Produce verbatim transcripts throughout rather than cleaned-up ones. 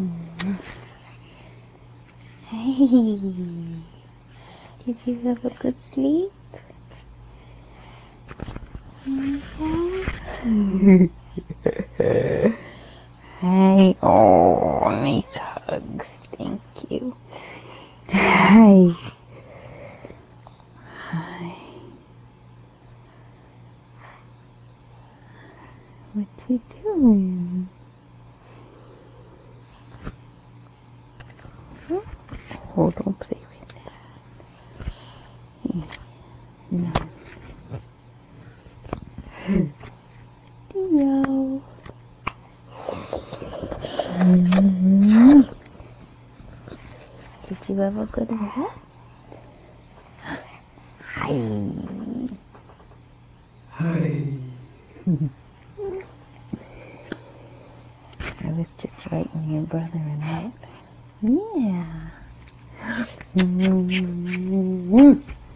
Hey, did you have a good sleep? Yeah. Hey, oh, nice hugs. Thank you. Hi. Hi. What you doing? Oh, don't play with that. No. Theo. Mm-hmm. Did you have a good rest? Hi. Hi. I was just writing your brother a note. Yeah. Mm-hmm.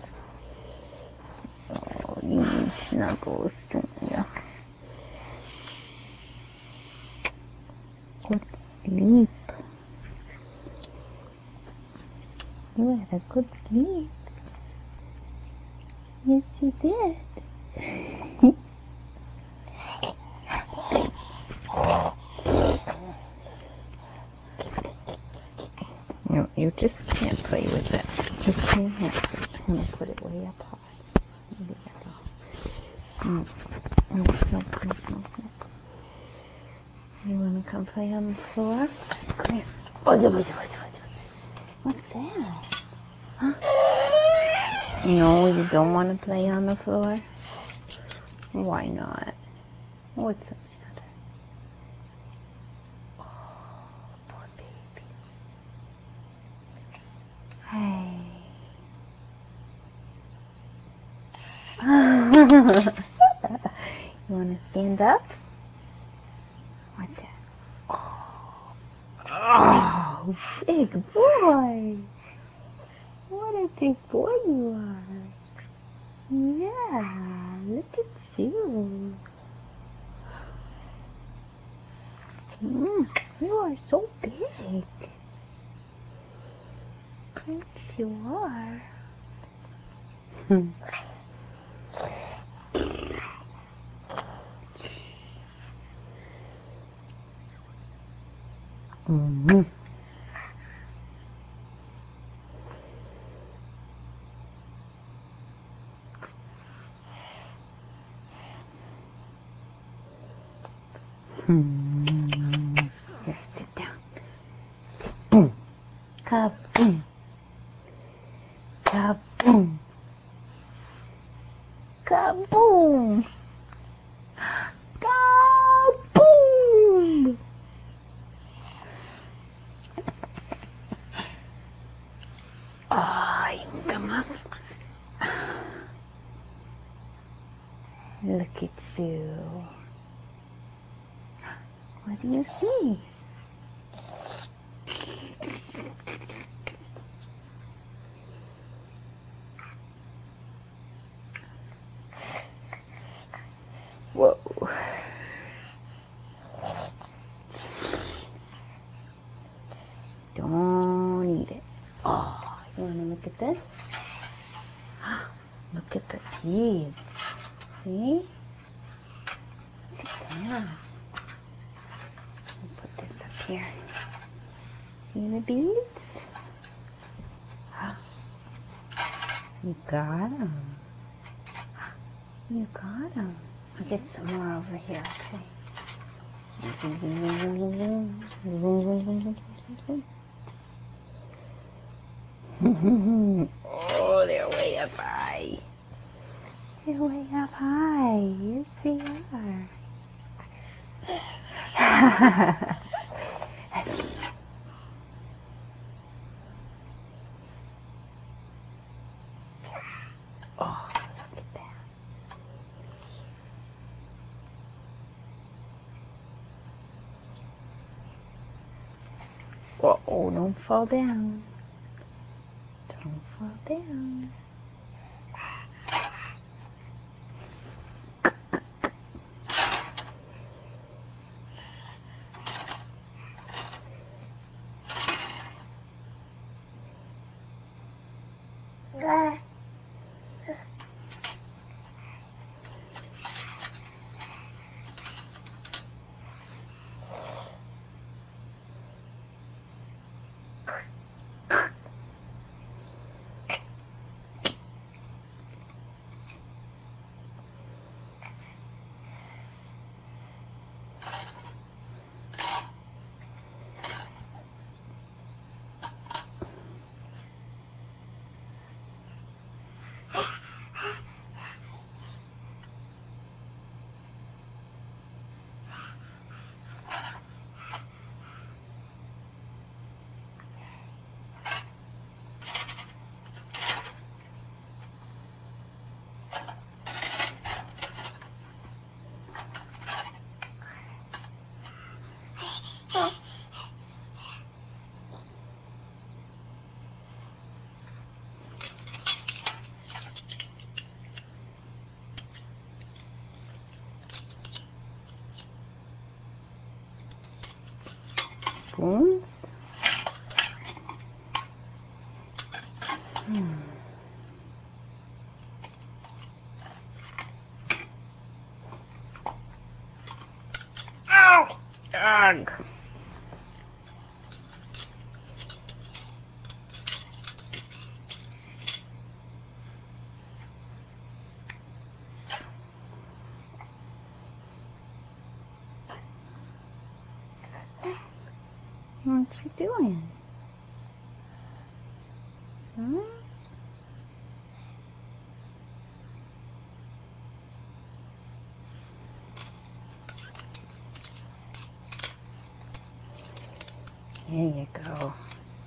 Oh, you need snuggles, don't you? Good sleep. You had a good sleep. Yes, you did. No, you just can't play with it. Just can't have it. I'm gonna put it way up high. There you go. No, no, no, no, no, no. You wanna come play on the floor? Come here. What's it, what's it, what's it, what's it? What's that? Huh? No, you don't want to play on the floor? Why not? What's the matter? Oh, poor baby. Hey. You want to stand up? What's that? Oh, oh, big boy. What a big boy you are. Yeah, look at you. Mm, you are so big. Yes, you are. Mm-hmm. Hmm. Here, sit down. Boom. Kaboom. Kaboom. Kaboom. Kaboom. Oh, you can come up. Look at you. What do you see? Whoa. Don't eat it. Oh, you want to look at this? Look at the beads. See? Look at that. I'll put this up here. See the beads? You got them. You got them. I'll get some more over here, okay? Zoom, zoom, zoom, zoom, zoom, zoom. Zoom, zoom, zoom, zoom, zoom, zoom, zoom. Oh, they're way up high. They're way up high. Yes, they are. Oh, look at that. Whoa, oh, don't fall down. Don't fall down. doing? Huh? There you go.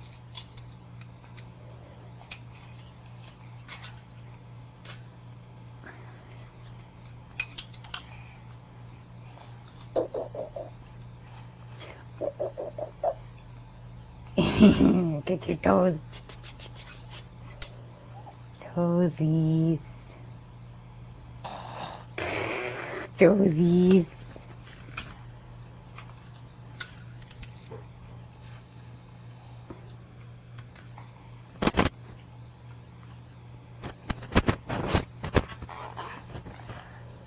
Get your toes. Toesies. Toesies.